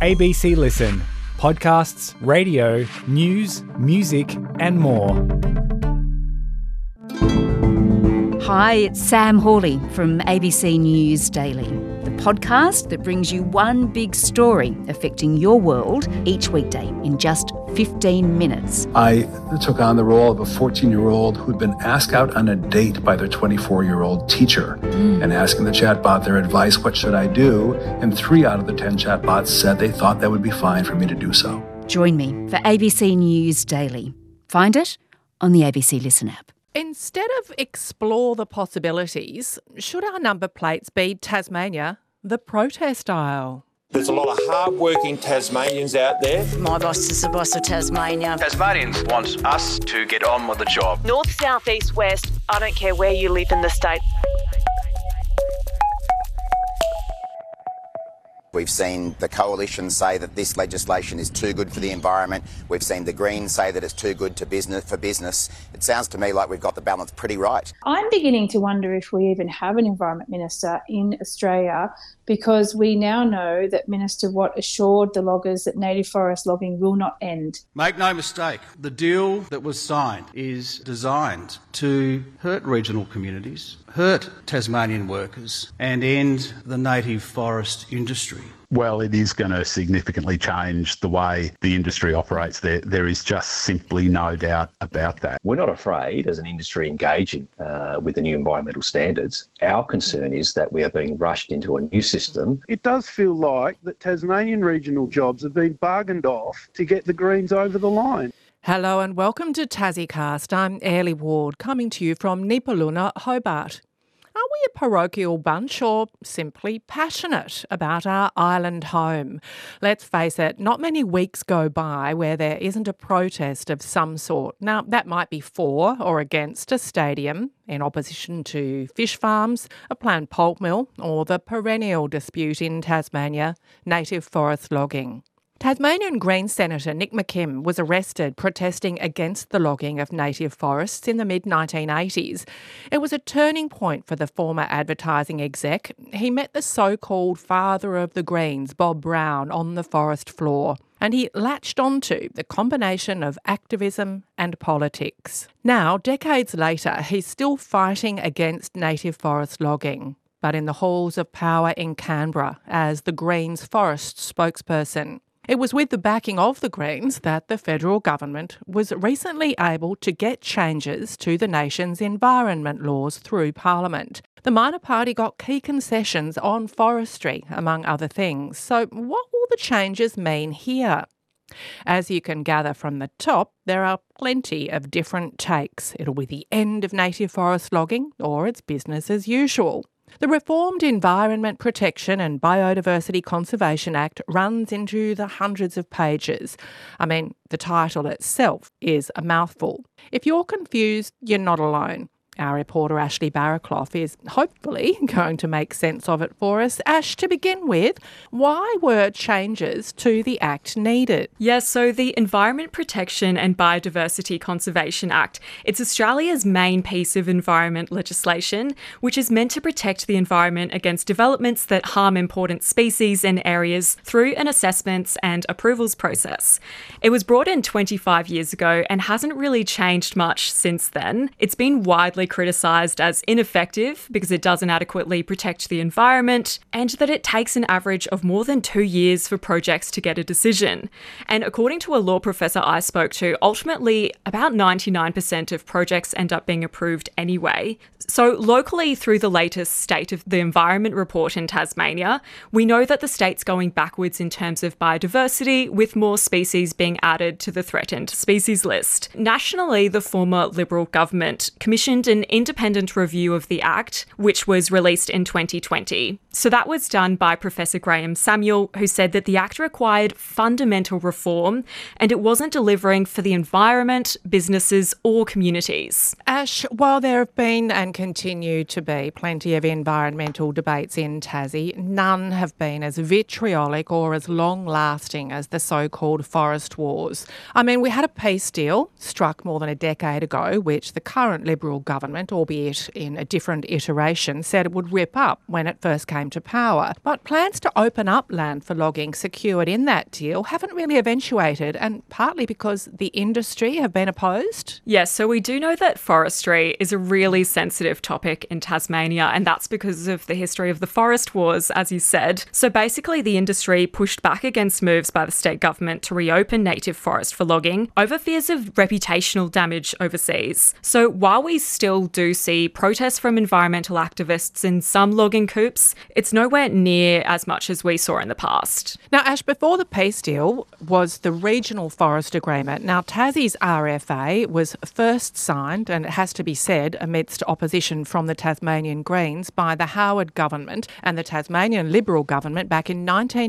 ABC Listen. Podcasts, radio, news, music and more. Hi, it's Sam Hawley from ABC News Daily, the podcast that brings you one big story affecting your world each weekday in just 15 minutes. I took on the role of a 14-year-old who'd been asked out on a date by their 24-year-old teacher and asking the chatbot their advice, what should I do? And 3 out of the 10 chatbots said they thought that would be fine for me to do so. Join me for ABC News Daily. Find it on the ABC Listen app. Instead of explore the possibilities, should our number plates be Tasmania, the protest aisle? There's a lot of hard-working Tasmanians out there. My boss is the boss of Tasmania. Tasmanians want us to get on with the job. North, south, east, west, I don't care where you live in the state. We've seen the Coalition say that this legislation is too good for the environment. We've seen the Greens say that it's too good for business. It sounds to me like we've got the balance pretty right. I'm beginning to wonder if we even have an Environment Minister in Australia, because we now know that Minister Watt assured the loggers that native forest logging will not end. Make no mistake, the deal that was signed is designed to hurt regional communities, hurt Tasmanian workers and end the native forest industry. Well, it is going to significantly change the way the industry operates. There is just simply no doubt about that. We're not afraid as an industry engaging with the new environmental standards. Our concern is that we are being rushed into a new system. It does feel like that Tasmanian regional jobs have been bargained off to get the Greens over the line. Hello and welcome to TassieCast. I'm Airlie Ward, coming to you from Nipaluna, Hobart. Are we a parochial bunch or simply passionate about our island home? Let's face it, not many weeks go by where there isn't a protest of some sort. Now, that might be for or against a stadium, in opposition to fish farms, a planned pulp mill, or the perennial dispute in Tasmania, native forest logging. Tasmanian Greens Senator Nick McKim was arrested protesting against the logging of native forests in the mid-1980s. It was a turning point for the former advertising exec. He met the so-called father of the Greens, Bob Brown, on the forest floor, and he latched onto the combination of activism and politics. Now, decades later, he's still fighting against native forest logging, but in the halls of power in Canberra as the Greens forest spokesperson. It was with the backing of the Greens that the federal government was recently able to get changes to the nation's environment laws through Parliament. The minor party got key concessions on forestry, among other things. So what will the changes mean here? As you can gather from the top, there are plenty of different takes. It'll be the end of native forest logging, or it's business as usual. The reformed Environment Protection and Biodiversity Conservation Act runs into the hundreds of pages. I mean, the title itself is a mouthful. If you're confused, you're not alone. Our reporter Ashley Barraclough is hopefully going to make sense of it for us. Ash, to begin with, why were changes to the Act needed? Yes, so the Environment Protection and Biodiversity Conservation Act, it's Australia's main piece of environment legislation, which is meant to protect the environment against developments that harm important species and areas through an assessments and approvals process. It was brought in 25 years ago and hasn't really changed much since then. It's been widely criticised as ineffective because it doesn't adequately protect the environment and that it takes an average of more than 2 years for projects to get a decision. And according to a law professor I spoke to, ultimately about 99% of projects end up being approved anyway. So locally, through the latest State of the Environment report in Tasmania, we know that the state's going backwards in terms of biodiversity, with more species being added to the threatened species list. Nationally, the former Liberal government commissioned an independent review of the Act, which was released in 2020. So that was done by Professor Graham Samuel, who said that the Act required fundamental reform and it wasn't delivering for the environment, businesses or communities. Ash, while there have been and continue to be plenty of environmental debates in Tassie, none have been as vitriolic or as long-lasting as the so-called forest wars. I mean, we had a peace deal struck more than a decade ago, which the current Liberal government government, albeit in a different iteration, said it would rip up when it first came to power. But plans to open up land for logging secured in that deal haven't really eventuated, and partly because the industry have been opposed. Yes, so we do know that forestry is a really sensitive topic in Tasmania, and that's because of the history of the forest wars, as you said. So basically the industry pushed back against moves by the state government to reopen native forest for logging over fears of reputational damage overseas. So while we still do see protests from environmental activists in some logging coups, it's nowhere near as much as we saw in the past. Now, Ash, before the peace deal was the Regional Forest Agreement. Now, Tassie's RFA was first signed, and it has to be said, amidst opposition from the Tasmanian Greens by the Howard government and the Tasmanian Liberal government back in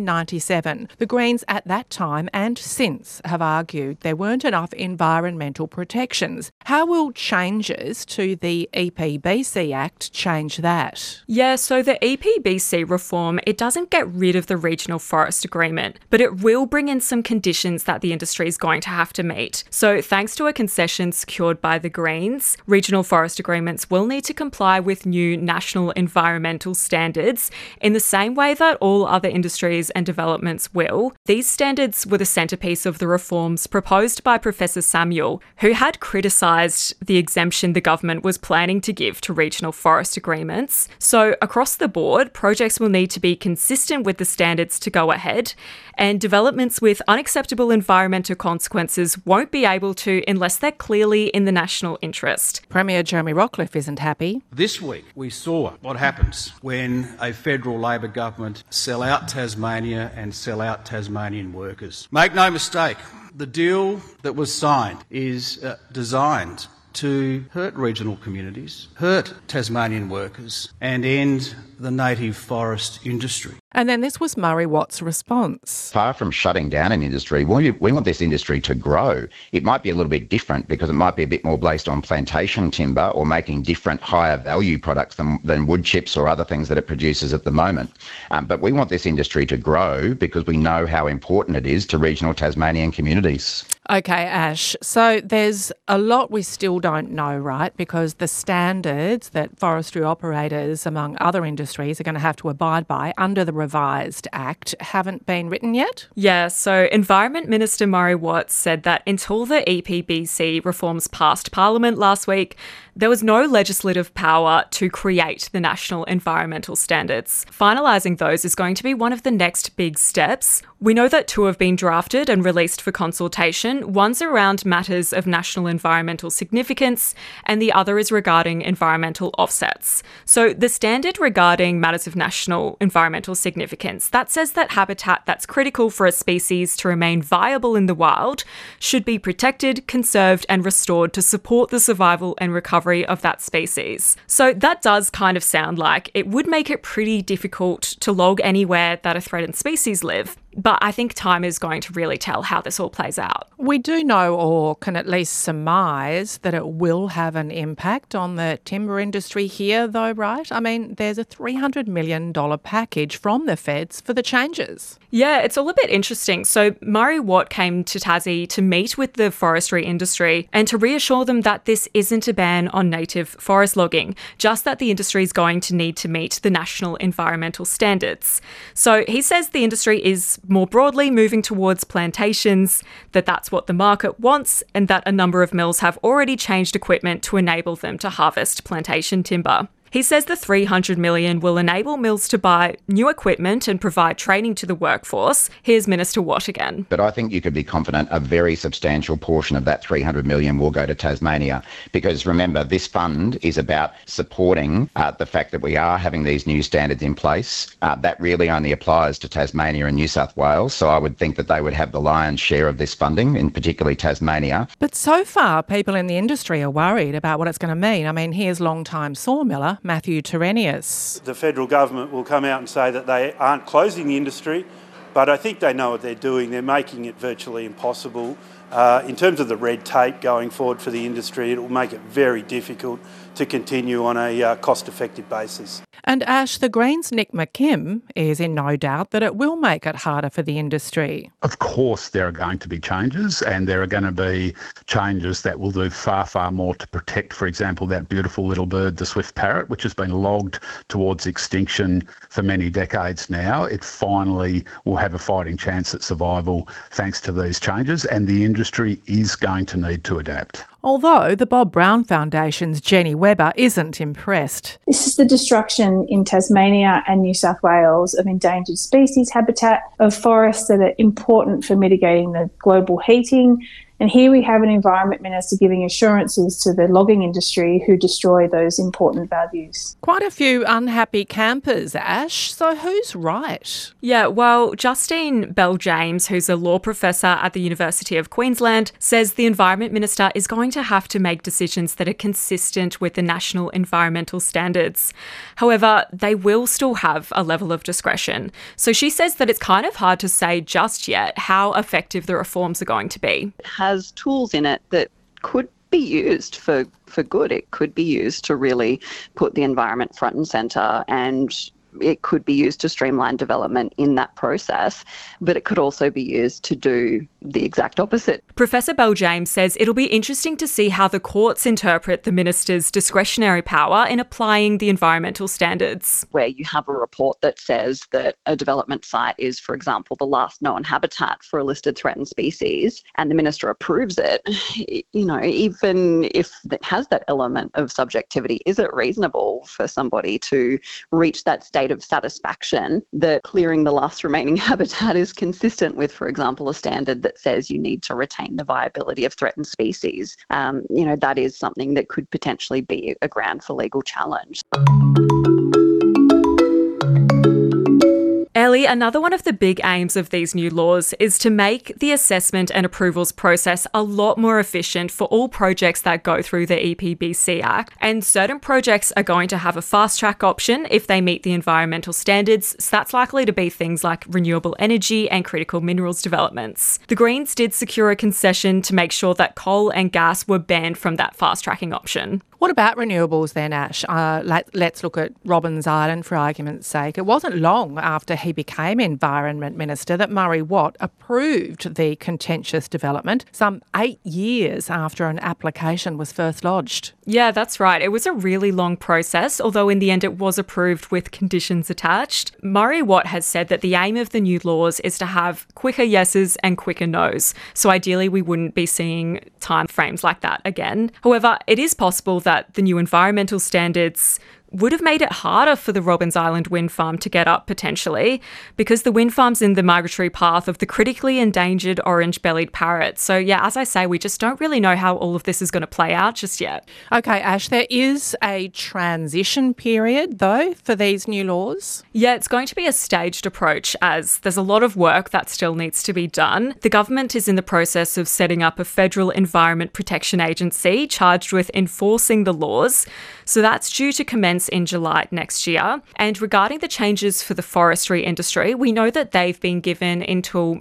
1997. The Greens at that time and since have argued there weren't enough environmental protections. How will changes to the EPBC Act change that? Yeah, so the EPBC reform, it doesn't get rid of the Regional Forest Agreement, but it will bring in some conditions that the industry is going to have to meet. So thanks to a concession secured by the Greens, regional forest agreements will need to comply with new national environmental standards in the same way that all other industries and developments will. These standards were the centrepiece of the reforms proposed by Professor Samuel, who had criticised the exemption the government was planning to give to regional forest agreements. So across the board, projects will need to be consistent with the standards to go ahead, and developments with unacceptable environmental consequences won't be able to unless they're clearly in the national interest. Premier Jeremy Rockliff isn't happy. This week we saw what happens when a federal Labor government sell out Tasmania and sell out Tasmanian workers. Make no mistake, the deal that was signed is designed to hurt regional communities, hurt Tasmanian workers, and end the native forest industry. And then this was Murray Watt's response. Far from shutting down an industry, we want this industry to grow. It might be a little bit different because it might be a bit more based on plantation timber or making different higher value products than wood chips or other things that it produces at the moment. But we want this industry to grow because we know how important it is to regional Tasmanian communities. Okay, Ash, so there's a lot we still don't know, right? Because the standards that forestry operators, among other industries, are going to have to abide by under the revised Act haven't been written yet? Yeah, so Environment Minister Murray Watt said that until the EPBC reforms passed Parliament last week, there was no legislative power to create the national environmental standards. Finalising those is going to be one of the next big steps. We know that two have been drafted and released for consultation. One's around matters of national environmental significance, and the other is regarding environmental offsets. So the standard regarding matters of national environmental significance, that says that habitat that's critical for a species to remain viable in the wild should be protected, conserved, and restored to support the survival and recovery of that species. So that does kind of sound like it would make it pretty difficult to log anywhere that a threatened species live. But I think time is going to really tell how this all plays out. We do know, or can at least surmise, that it will have an impact on the timber industry here, though, right? I mean, there's a $300 million package from the feds for the changes. Yeah, it's all a bit interesting. So Murray Watt came to Tassie to meet with the forestry industry and to reassure them that this isn't a ban on native forest logging, just that the industry is going to need to meet the national environmental standards. So he says the industry is more broadly moving towards plantations, that's what the market wants, and that a number of mills have already changed equipment to enable them to harvest plantation timber. He says the $300 million will enable mills to buy new equipment and provide training to the workforce. Here's Minister Watt again. But I think you could be confident a very substantial portion of that $300 million will go to Tasmania, because remember, this fund is about supporting the fact that we are having these new standards in place. That really only applies to Tasmania and New South Wales, so I would think that they would have the lion's share of this funding, in particularly Tasmania. But so far, people in the industry are worried about what it's going to mean. I mean, here's long-time sawmiller Matthew Terenius. The federal government will come out and say that they aren't closing the industry, but I think they know what they're doing. They're making it virtually impossible In terms of the red tape going forward for the industry, it will make it very difficult to continue on a cost-effective basis. And Ash, the Greens' Nick McKim is in no doubt that it will make it harder for the industry. Of course there are going to be changes, and there are going to be changes that will do far, far more to protect, for example, that beautiful little bird, the swift parrot, which has been logged towards extinction for many decades now. It finally will have a fighting chance at survival thanks to these changes, and the industry is going to need to adapt. Although the Bob Brown Foundation's Jenny Webber isn't impressed. This is the destruction in Tasmania and New South Wales of endangered species habitat, of forests that are important for mitigating the global heating. And here we have an Environment Minister giving assurances to the logging industry who destroy those important values. Quite a few unhappy campers, Ash. So who's right? Yeah, well, Justine Bell-James, who's a law professor at the University of Queensland, says the Environment Minister is going to have to make decisions that are consistent with the national environmental standards. However, they will still have a level of discretion. So she says that it's kind of hard to say just yet how effective the reforms are going to be. Has tools in it that could be used for good. It could be used to really put the environment front and centre, and it could be used to streamline development in that process, but it could also be used to do the exact opposite. Professor Bell-James says it'll be interesting to see how the courts interpret the minister's discretionary power in applying the environmental standards. Where you have a report that says that a development site is, for example, the last known habitat for a listed threatened species, and the minister approves it, you know, even if it has that element of subjectivity, is it reasonable for somebody to reach that state of satisfaction that clearing the last remaining habitat is consistent with, for example, a standard that says you need to retain the viability of threatened species? You know, that is something that could potentially be a ground for legal challenge. Ellie, another one of the big aims of these new laws is to make the assessment and approvals process a lot more efficient for all projects that go through the EPBC Act. And certain projects are going to have a fast track option if they meet the environmental standards. So that's likely to be things like renewable energy and critical minerals developments. The Greens did secure a concession to make sure that coal and gas were banned from that fast tracking option. What about renewables then, Ash? Let's look at Robbins Island for argument's sake. It wasn't long after he became Environment Minister that Murray Watt approved the contentious development, some 8 years after an application was first lodged. Yeah, that's right. It was a really long process, although in the end it was approved with conditions attached. Murray Watt has said that the aim of the new laws is to have quicker yeses and quicker nos. So ideally we wouldn't be seeing time frames like that again. However, it is possible that the new environmental standards would have made it harder for the Robbins Island wind farm to get up potentially, because the wind farm's in the migratory path of the critically endangered orange-bellied parrot. So yeah, as I say, we just don't really know how all of this is going to play out just yet. Okay, Ash, there is a transition period though for these new laws? Yeah, it's going to be a staged approach as there's a lot of work that still needs to be done. The government is in the process of setting up a federal environment protection agency charged with enforcing the laws. So that's due to commence in July next year. And regarding the changes for the forestry industry, we know that they've been given until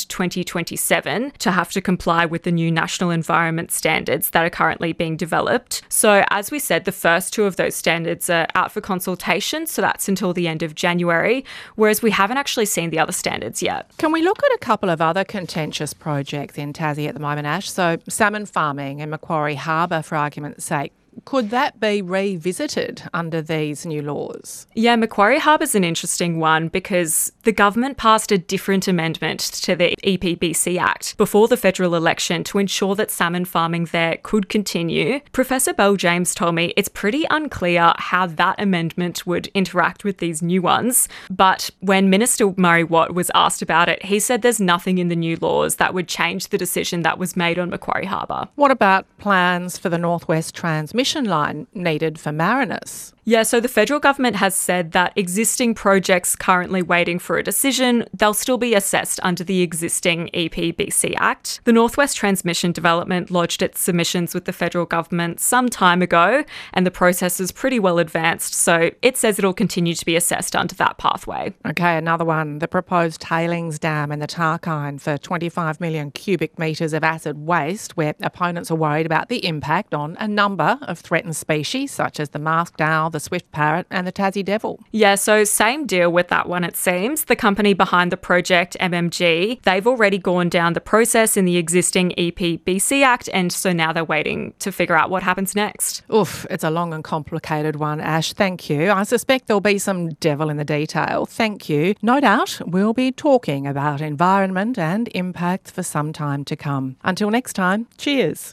mid-2027 to have to comply with the new national environment standards that are currently being developed. So as we said, the first two of those standards are out for consultation, so that's until the end of January, whereas we haven't actually seen the other standards yet. Can we look at a couple of other contentious projects in Tassie at the moment, Ash? So salmon farming in Macquarie Harbour, for argument's sake. Could that be revisited under these new laws? Yeah, Macquarie Harbour's an interesting one because the government passed a different amendment to the EPBC Act before the federal election to ensure that salmon farming there could continue. Professor Bell-James told me it's pretty unclear how that amendment would interact with these new ones. But when Minister Murray Watt was asked about it, he said there's nothing in the new laws that would change the decision that was made on Macquarie Harbour. What about plans for the North West Transmission line needed for Marinus? Yeah, so the federal government has said that existing projects currently waiting for a decision, they'll still be assessed under the existing EPBC Act. The Northwest Transmission Development lodged its submissions with the federal government some time ago, and the process is pretty well advanced, so it says it'll continue to be assessed under that pathway. Okay, another one. The proposed tailings dam in the Tarkine for 25 million cubic metres of acid waste, where opponents are worried about the impact on a number of threatened species, such as the masked owl, the swift parrot and the Tassie devil. Yeah, so same deal with that one, it seems. The company behind the project, MMG, they've already gone down the process in the existing EPBC Act, and so now they're waiting to figure out what happens next. Oof, it's a long and complicated one, Ash. Thank you. I suspect there'll be some devil in the detail. Thank you. No doubt we'll be talking about environment and impacts for some time to come. Until next time, cheers.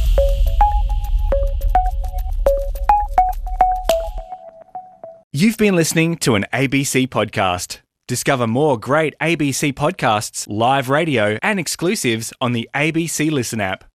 You've been listening to an ABC podcast. Discover more great ABC podcasts, live radio and exclusives on the ABC Listen app.